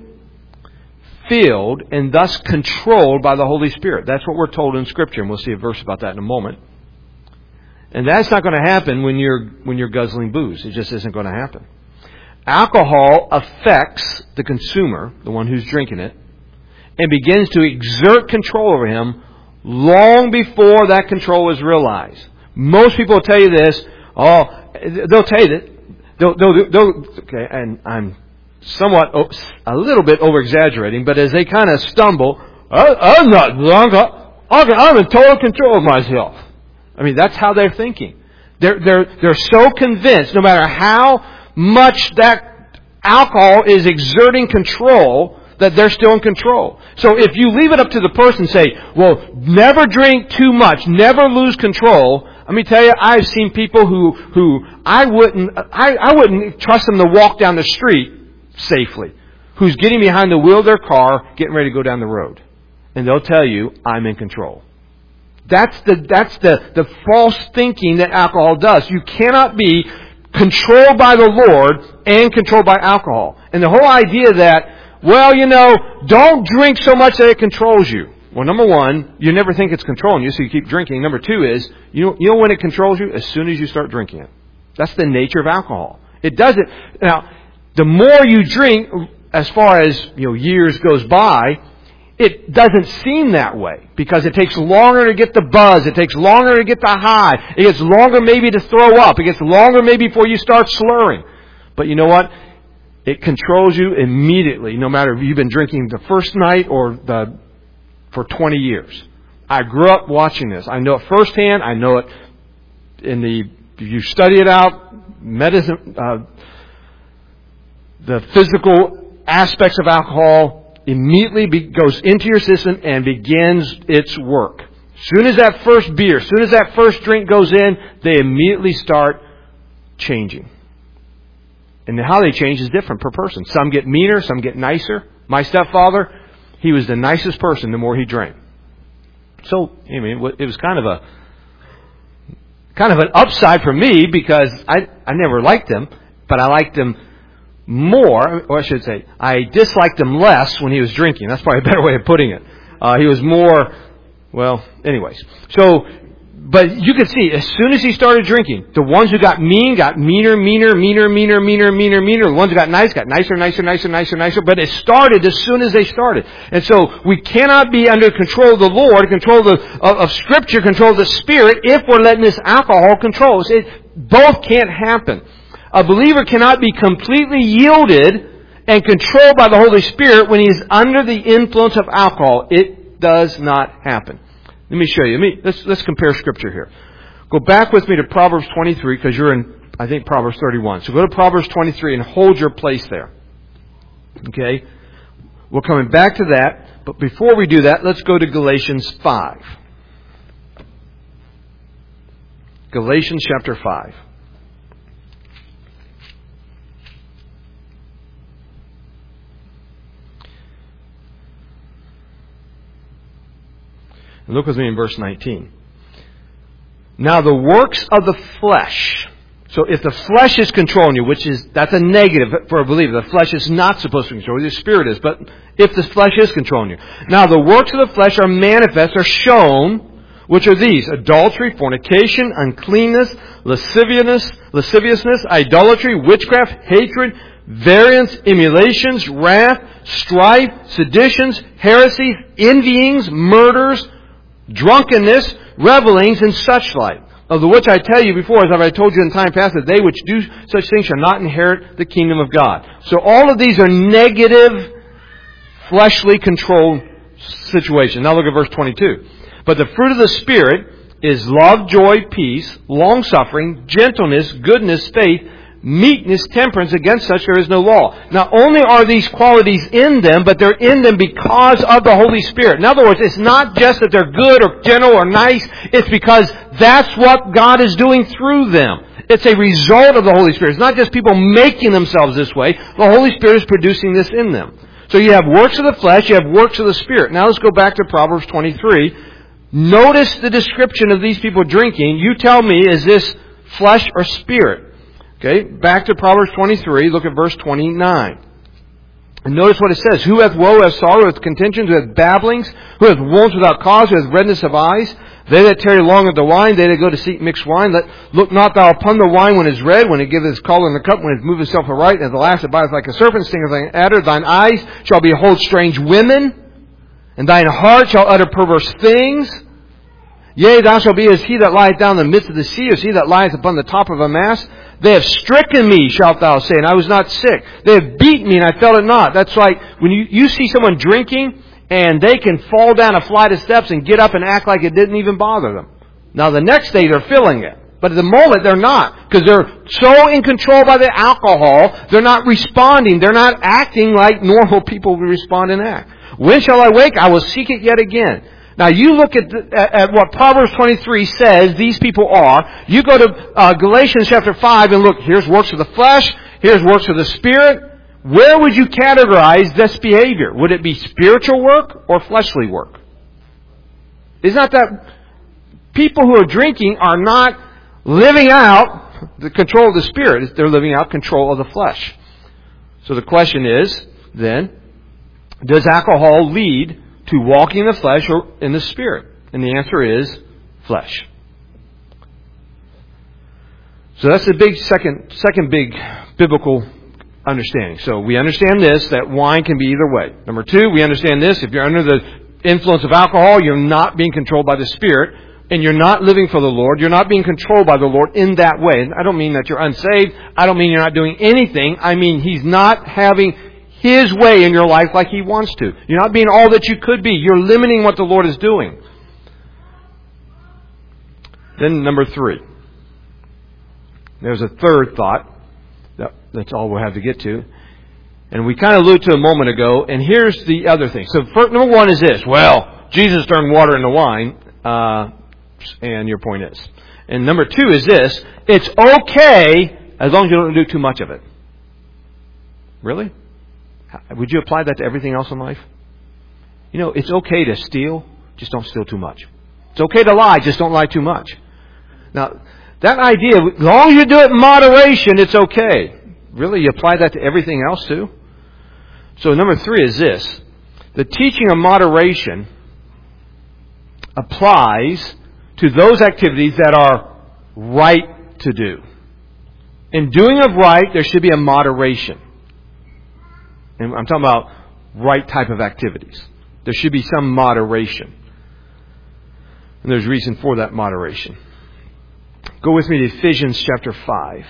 filled, and thus controlled by the Holy Spirit. That's what we're told in Scripture, and we'll see a verse about that in a moment. And that's not going to happen when you're when you're guzzling booze. It just isn't going to happen. Alcohol affects the consumer, the one who's drinking it, and begins to exert control over him long before that control is realized. Most people will tell you this. Oh, they'll tell you that. They'll, they'll, they'll, okay, and I'm somewhat, a little bit over-exaggerating, but as they kind of stumble, I'm not drunk. I'm in total control of myself. I mean, that's how they're thinking. They're, they're, they're so convinced, no matter how much that alcohol is exerting control, that they're still in control. So if you leave it up to the person and say, well, never drink too much, never lose control, let me tell you, I've seen people who, who I wouldn't, I, I wouldn't trust them to walk down the street safely, who's getting behind the wheel of their car, getting ready to go down the road. And they'll tell you, I'm in control. That's the that's the, the false thinking that alcohol does. You cannot be controlled by the Lord and controlled by alcohol. And the whole idea that, well, you know, don't drink so much that it controls you. Well, number one, you never think it's controlling you, so you keep drinking. Number two is, you know, you know when it controls you? As soon as you start drinking it. That's the nature of alcohol. It doesn't. Now, the more you drink, as far as, you know, years goes by, it doesn't seem that way because it takes longer to get the buzz. It takes longer to get the high. It gets longer maybe to throw up. It gets longer maybe before you start slurring. But you know what? It controls you immediately, no matter if you've been drinking the first night or the for twenty years. I grew up watching this. I know it firsthand. I know it in the, if you study it out, medicine, uh, the physical aspects of alcohol immediately be, goes into your system and begins its work. As soon as that first beer, as soon as that first drink goes in, they immediately start changing. And how they change is different per person. Some get meaner, some get nicer. My stepfather, he was the nicest person the more he drank. So, I mean, it was kind of a kind of an upside for me because I I never liked him, but I liked him more, or I should say, I disliked him less when he was drinking. That's probably a better way of putting it. Uh, he was more, well, anyways. So, but you could see, as soon as he started drinking, the ones who got mean got meaner, meaner, meaner, meaner, meaner, meaner, meaner. The ones who got nice got nicer, nicer, nicer, nicer, nicer. But it started as soon as they started. And so we cannot be under control of the Lord, control of, the, of, of Scripture, control of the Spirit, if we're letting this alcohol control us. It, both can't happen. A believer cannot be completely yielded and controlled by the Holy Spirit when he is under the influence of alcohol. It does not happen. Let me show you. Let me, let's, let's compare Scripture here. Go back with me to Proverbs twenty-three, because you're in, I think, Proverbs thirty-one. So go to Proverbs twenty-three and hold your place there. Okay? We're coming back to that. But before we do that, let's go to Galatians five. Galatians chapter five. Look with me in verse nineteen. Now the works of the flesh. So if the flesh is controlling you, which is, that's a negative for a believer. The flesh is not supposed to control you. The Spirit is. But if the flesh is controlling you. Now the works of the flesh are manifest, are shown, which are these: adultery, fornication, uncleanness, lasciviousness, lasciviousness, idolatry, witchcraft, hatred, variance, emulations, wrath, strife, seditions, heresies, envyings, murders, drunkenness, revelings, and such like, of the which I tell you before, as I told you in time past, that they which do such things shall not inherit the kingdom of God. So all of these are negative, fleshly controlled situations. Now look at verse twenty-two. But the fruit of the Spirit is love, joy, peace, long-suffering, gentleness, goodness, faith, meekness, temperance. Against such there is no law. Not only are these qualities in them, but they're in them because of the Holy Spirit. In other words, it's not just that they're good or gentle or nice. It's because that's what God is doing through them. It's a result of the Holy Spirit. It's not just people making themselves this way. The Holy Spirit is producing this in them. So you have works of the flesh, you have works of the Spirit. Now let's go back to Proverbs twenty-three. Notice the description of these people drinking. You tell me, is this flesh or spirit? Okay, back to Proverbs twenty-three, look at verse twenty-nine. And notice what it says: who hath woe, who hath sorrow, who hath contentions, who hath babblings, who hath wounds without cause, who hath redness of eyes, they that tarry long at the wine, they that go to seek mixed wine. Let, look not thou upon the wine when it is red, when it giveth its color in the cup, when it moveth itself aright, and at the last it biteth like a serpent, stingeth like an adder. Thine eyes shall behold strange women, and thine heart shall utter perverse things. Yea, thou shalt be as he that lieth down in the midst of the sea, as he that lieth upon the top of a mast. They have stricken me, shalt thou say, and I was not sick. They have beaten me, and I felt it not. That's like when you, you see someone drinking, and they can fall down a flight of steps and get up and act like it didn't even bother them. Now the next day they're feeling it. But at the moment they're not. Because they're so in control by the alcohol, they're not responding. They're not acting like normal people would respond and act. When shall I wake? I will seek it yet again. Now you look at, the, at, at what Proverbs twenty-three says these people are. You go to uh, Galatians chapter five and look, here's works of the flesh, here's works of the Spirit. Where would you categorize this behavior? Would it be spiritual work or fleshly work? It's not that people who are drinking are not living out the control of the Spirit. They're living out control of the flesh. So the question is, then, does alcohol lead to walking in the flesh or in the Spirit? And the answer is flesh. So that's the big second second big biblical understanding. So we understand this, that wine can be either way. Number two, we understand this: if you're under the influence of alcohol, you're not being controlled by the Spirit, and you're not living for the Lord. You're not being controlled by the Lord in that way. And I don't mean that you're unsaved. I don't mean you're not doing anything. I mean He's not having His way in your life like He wants to. You're not being all that you could be. You're limiting what the Lord is doing. Then number three. There's a third thought. That, that's all we'll have to get to. And we kind of alluded to a moment ago. And here's the other thing. So first, number one is this. Well, Jesus turned water into wine. Uh, and your point is. And number two is this. It's okay as long as you don't do too much of it. Really? Would you apply that to everything else in life? You know, it's okay to steal, just don't steal too much. It's okay to lie, just don't lie too much. Now, that idea, as long as you do it in moderation, it's okay. Really? You apply that to everything else too? So number three is this. The teaching of moderation applies to those activities that are right to do. In doing of right, there should be a moderation. And I'm talking about right type of activities. There should be some moderation. And there's reason for that moderation. Go with me to Ephesians chapter five.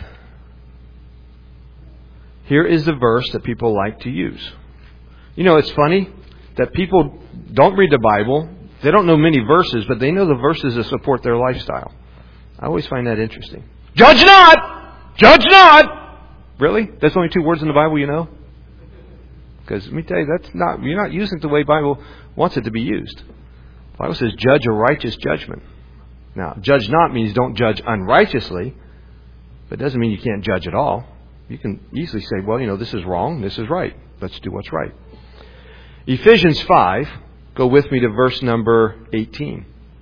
Here is the verse that people like to use. You know, it's funny that people don't read the Bible. They don't know many verses, but they know the verses that support their lifestyle. I always find that interesting. Judge not! Judge not! Really? That's only two words in the Bible you know? Because let me tell you, that's not, you're not using it the way the Bible wants it to be used. The Bible says judge a righteous judgment. Now, judge not means don't judge unrighteously, but it doesn't mean you can't judge at all. You can easily say, well, you know, this is wrong, this is right. Let's do what's right. Ephesians five, go with me to verse number eighteen.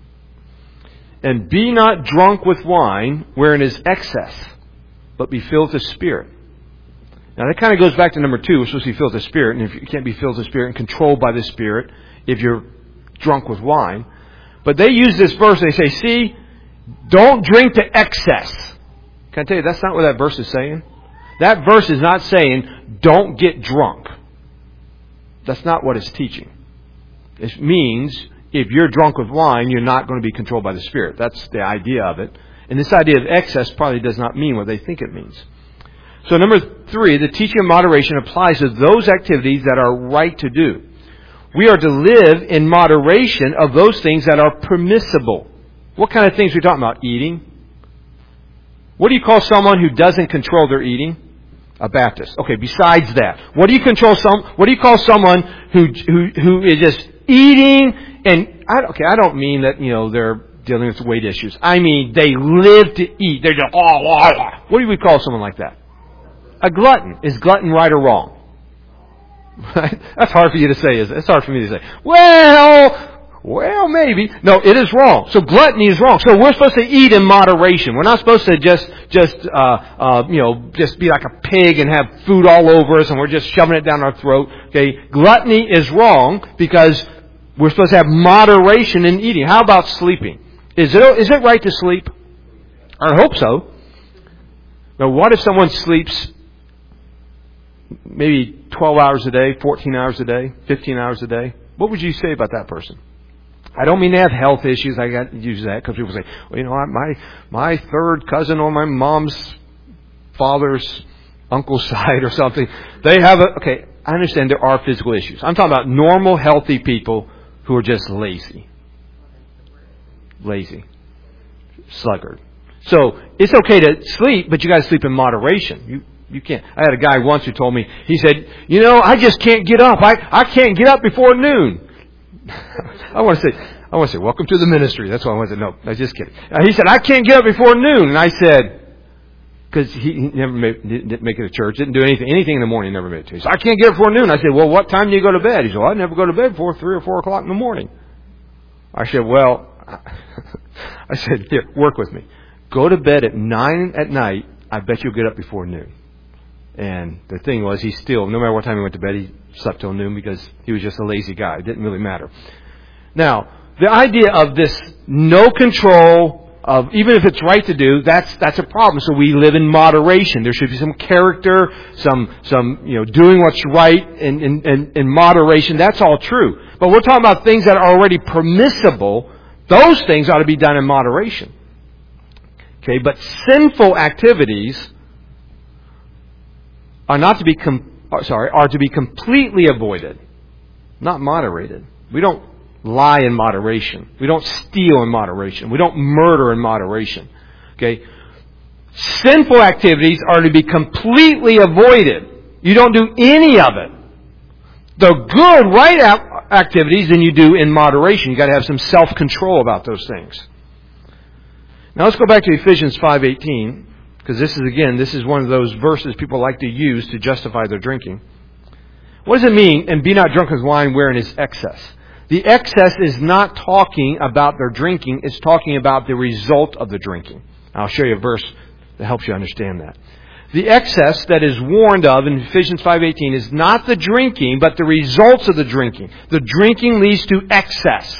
And be not drunk with wine, wherein is excess, but be filled with the Spirit. Now that kind of goes back to number two. We're supposed to be filled with the Spirit. And if you can't be filled with the Spirit and controlled by the Spirit if you're drunk with wine. But they use this verse, they say, see, don't drink to excess. Can I tell you, that's not what that verse is saying. That verse is not saying, don't get drunk. That's not what it's teaching. It means, if you're drunk with wine, you're not going to be controlled by the Spirit. That's the idea of it. And this idea of excess probably does not mean what they think it means. So number three, the teaching of moderation applies to those activities that are right to do. We are to live in moderation of those things that are permissible. What kind of things are we talking about? Eating. What do you call someone who doesn't control their eating? A Baptist. Okay, besides that, what do you control some? What do you call someone who who who is just eating and I, okay? I don't mean that you know they're dealing with weight issues. I mean they live to eat. They're just oh, oh, oh. What do we call someone like that? A glutton. Is glutton right or wrong? Right? That's hard for you to say, isn't it? It's hard for me to say. Well. Well, maybe. No, it is wrong. So gluttony is wrong. So we're supposed to eat in moderation. We're not supposed to just, just, uh, uh, you know, just be like a pig and have food all over us and we're just shoving it down our throat. Okay. Gluttony is wrong because we're supposed to have moderation in eating. How about sleeping? Is it, is it right to sleep? I hope so. Now, what if someone sleeps maybe twelve hours a day, fourteen hours a day, fifteen hours a day? What would you say about that person? I don't mean they have health issues. I got to use that because people say, well, you know, my my third cousin on my mom's father's uncle's side or something, they have a... Okay, I understand there are physical issues. I'm talking about normal, healthy people who are just lazy. Lazy. Sluggard. So, it's okay to sleep, but you got to sleep in moderation. You you can't... I had a guy once who told me, he said, you know, I just can't get up. I, I can't get up before noon. I want to say, I want to say, welcome to the ministry. That's what I want to say. No, I was just kidding. Uh, he said, I can't get up before noon. And I said, because he, he never made, didn't make it to church, didn't do anything, anything in the morning, never made it to. He said, I can't get up before noon. I said, well, what time do you go to bed? He said, well, I never go to bed before three or four o'clock in the morning. I said, well, I said, here, work with me. Go to bed at nine at night. I bet you'll get up before noon. And the thing was, he still, no matter what time he went to bed, he slept till noon because he was just a lazy guy. It didn't really matter. Now, the idea of this no control of, even if it's right to do, that's that's a problem. So we live in moderation. There should be some character, some some you know doing what's right in in, in, in moderation. That's all true. But we're talking about things that are already permissible. Those things ought to be done in moderation. Okay, but sinful activities are not to be com- sorry are to be completely avoided, not moderated. We don't lie in moderation. We don't steal in moderation. We don't murder in moderation. Okay, sinful activities are to be completely avoided. You don't do any of it. The good, right activities, then you do in moderation. You got to have some self-control about those things. Now let's go back to Ephesians five eighteen. Because this is, again, this is one of those verses people like to use to justify their drinking. What does it mean, and be not drunk with wine wherein is excess? The excess is not talking about their drinking. It's talking about the result of the drinking. I'll show you a verse that helps you understand that. The excess that is warned of in Ephesians five eighteen is not the drinking, but the results of the drinking. The drinking leads to excess.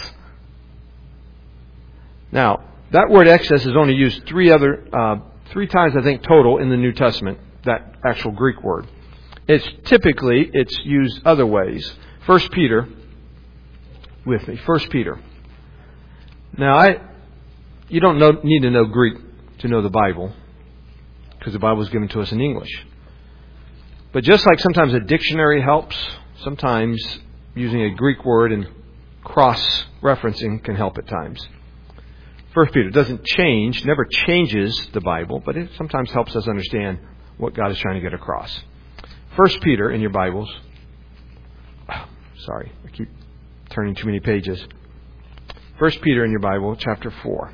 Now, that word excess is only used three other uh, three times, I think, total in the New Testament. That actual Greek word. It's typically it's used other ways. First Peter, with me. First Peter. Now, I you don't know, need to know Greek to know the Bible, because the Bible is given to us in English. But just like sometimes a dictionary helps, sometimes using a Greek word and cross-referencing can help at times. First Peter doesn't change, never changes the Bible, but it sometimes helps us understand what God is trying to get across. First Peter in your Bibles. Oh, sorry, I keep turning too many pages. First Peter in your Bible, chapter four.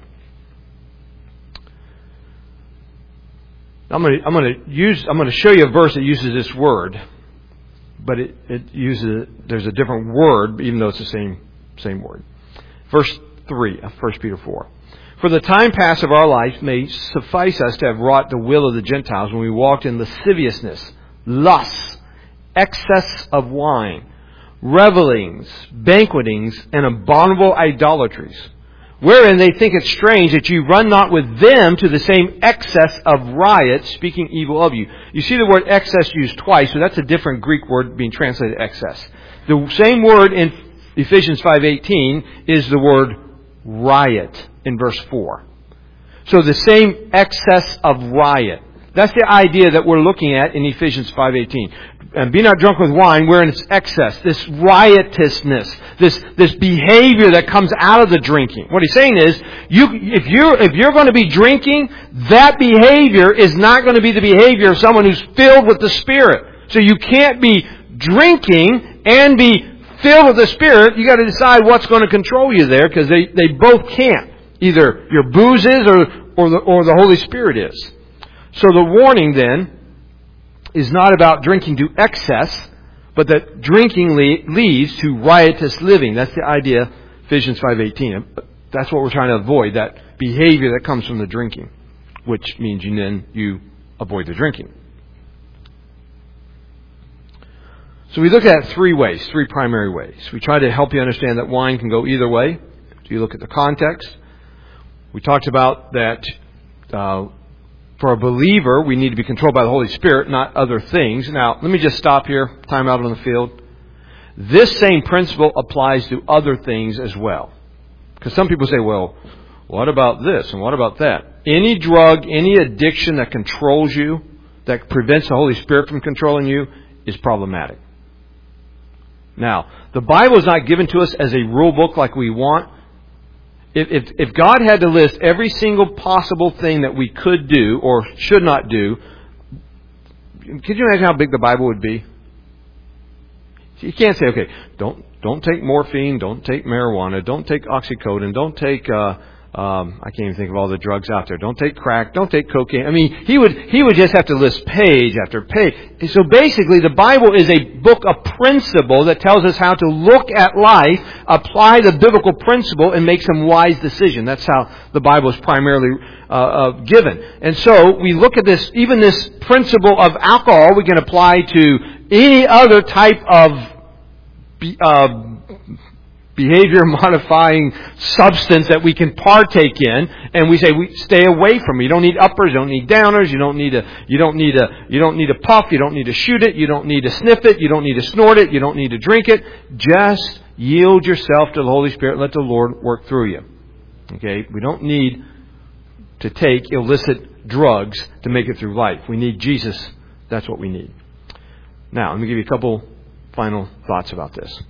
I'm going to I'm going to use I'm going to show you a verse that uses this word, but it, it uses there's a different word, even though it's the same same word. Verse three of First Peter four. For the time past of our life may suffice us to have wrought the will of the Gentiles when we walked in lasciviousness, lusts, excess of wine, revelings, banquetings, and abominable idolatries, wherein they think it strange that you run not with them to the same excess of riot, speaking evil of you. You see the word excess used twice, so that's a different Greek word being translated excess. The same word in Ephesians five eighteen is the word riot in verse four. So the same excess of riot. That's the idea that we're looking at in Ephesians five eighteen. And be not drunk with wine wherein it's excess. This riotousness. This, this behavior that comes out of the drinking. What he's saying is, you, if you're, if you're going to be drinking, that behavior is not going to be the behavior of someone who's filled with the Spirit. So you can't be drinking and be filled with the Spirit. You got to decide what's going to control you there, because they, they both can't. Either your booze is or, or the, or the Holy Spirit is. So the warning then is not about drinking to excess, but that drinking le- leads to riotous living. That's the idea, Ephesians five eighteen. That's what we're trying to avoid, that behavior that comes from the drinking, which means you then you avoid the drinking. So we look at it three ways, three primary ways. We try to help you understand that wine can go either way. So you look at the context. We talked about that uh, for a believer, we need to be controlled by the Holy Spirit, not other things. Now, let me just stop here. Time out on the field. This same principle applies to other things as well. Because some people say, well, what about this and what about that? Any drug, any addiction that controls you, that prevents the Holy Spirit from controlling you, is problematic. Now, the Bible is not given to us as a rule book like we want. If, if, if God had to list every single possible thing that we could do or should not do, could you imagine how big the Bible would be? You can't say, okay, don't don't take morphine, don't take marijuana, don't take oxycodone, don't take uh, um, I can't even think of all the drugs out there. Don't take crack, don't take cocaine. I mean, he would he would just have to list page after page. So basically, the Bible is a book of principle that tells us how to look at life, apply the biblical principle, and make some wise decision. That's how the Bible is primarily uh, uh, given. And so we look at this, even this principle of alcohol, we can apply to any other type of uh, behavior modifying substance that we can partake in, and we say we stay away from it. You don't need uppers, you don't need downers, you don't need a you don't need a you don't need a puff, you don't need to shoot it, you don't need to sniff it, you don't need to snort it, you don't need to drink it. Just yield yourself to the Holy Spirit, let the Lord work through you. Okay? We don't need to take illicit drugs to make it through life. We need Jesus. That's what we need. Now, let me give you a couple final thoughts about this.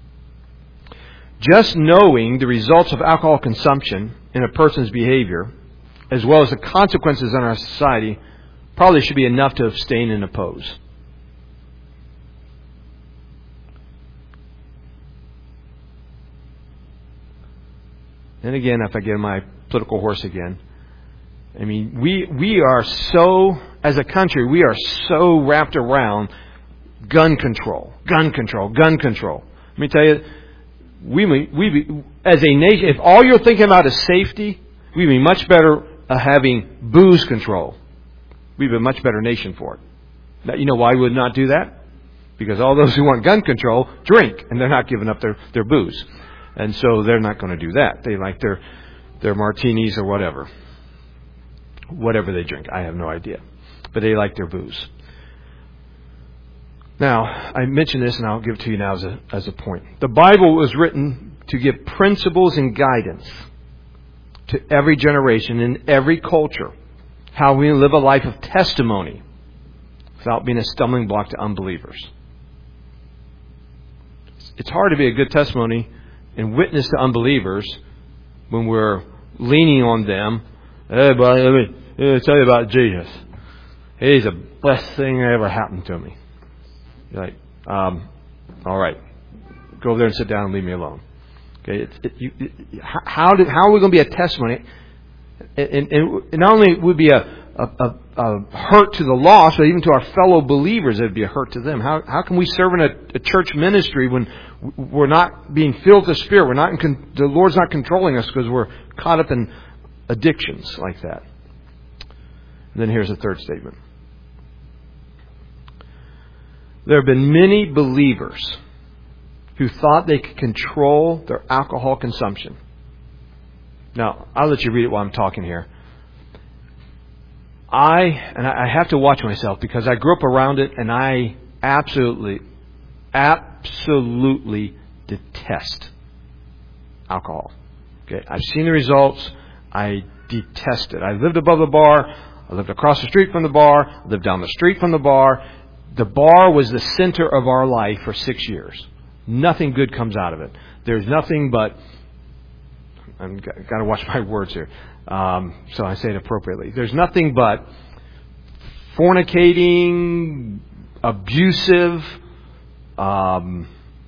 Just knowing the results of alcohol consumption in a person's behavior, as well as the consequences in our society, probably should be enough to abstain and oppose. And again, if I get on my political horse again, I mean, we we are so, as a country, we are so wrapped around gun control, gun control, gun control. Let me tell you, we we as a nation, if all you're thinking about is safety, we'd be much better at having booze control. we'd be a much better nation for it. Now, you know why we would not do that? Because all those who want gun control drink, and they're not giving up their, their booze. And so they're not going to do that. They like their their martinis or whatever. Whatever they drink. I have no idea. But they like their booze. Now, I mention this, and I'll give it to you now as a, as a point. The Bible was written to give principles and guidance to every generation in every culture. How we live a life of testimony without being a stumbling block to unbelievers. It's hard to be a good testimony and witness to unbelievers when we're leaning on them. Hey, buddy, let me, let me tell you about Jesus. He's the best thing that ever happened to me. You're like, um, all right, go over there and sit down and leave me alone. Okay, it, it, you, it, how did how are we going to be a testimony? And, and, and not only would be a, a, a, a hurt to the lost, but even to our fellow believers, it would be a hurt to them. How how can we serve in a, a church ministry when we're not being filled with the Spirit? We're not in con- the Lord's not controlling us because we're caught up in addictions like that. And then here's the third statement. There have been many believers who thought they could control their alcohol consumption. Now, I'll let you read it while I'm talking here. I, and I have to watch myself because I grew up around it and I absolutely, absolutely detest alcohol. Okay, I've seen the results. I detest it. I lived above the bar. I lived across the street from the bar. I lived down the street from the bar. The bar was the center of our life for six years. Nothing good comes out of it. There's nothing but... I've got to watch my words here, um, so I say it appropriately. There's nothing but fornicating, abusive, um,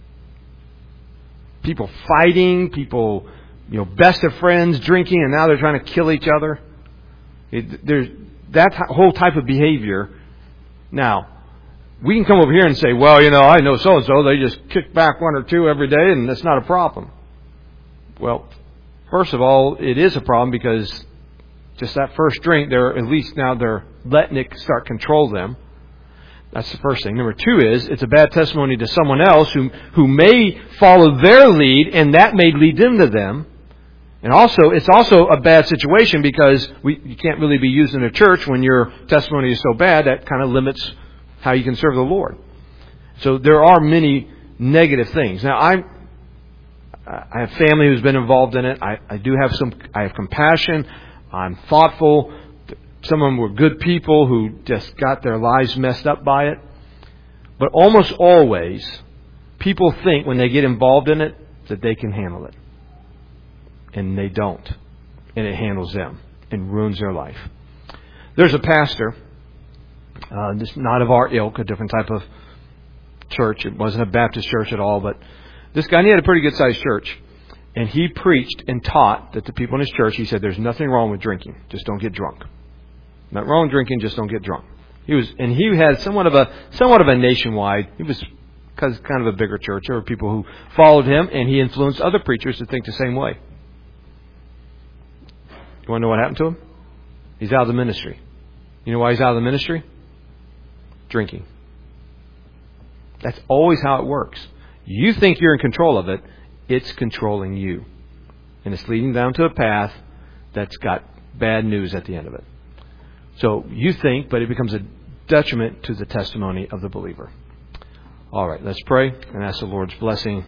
people fighting, people, you know, best of friends drinking, and now they're trying to kill each other. It, there's that whole type of behavior. Now, we can come over here and say, well, you know, I know so-and-so, they just kick back one or two every day, and that's not a problem. Well, first of all, it is a problem because just that first drink, they're at least now they're letting it start control them. That's the first thing. Number two is it's a bad testimony to someone else who who may follow their lead, and that may lead them to them. And also, it's also a bad situation because we you can't really be used in a church when your testimony is so bad. That kind of limits how you can serve the Lord. So there are many negative things. Now, I'm I have family who's been involved in it. I, I do have some, I have compassion. I'm thoughtful. Some of them were good people who just got their lives messed up by it. But almost always, people think when they get involved in it that they can handle it. And they don't. And it handles them and ruins their life. There's a pastor, uh, this not of our ilk, a different type of church. It wasn't a Baptist church at all, but this guy, he had a pretty good sized church, and he preached and taught that the people in his church, he said, there's nothing wrong with drinking. Just don't get drunk. Not wrong with drinking, just don't get drunk. He was, and he had somewhat of a, somewhat of a nationwide, he was kind of a bigger church. There were people who followed him, and he influenced other preachers to think the same way. You want to know what happened to him? He's out of the ministry. You know why he's out of the ministry? Drinking. That's always how it works. You think you're in control of it, it's controlling you. And it's leading down to a path that's got bad news at the end of it. So you think, but it becomes a detriment to the testimony of the believer. All right, let's pray and ask the Lord's blessing.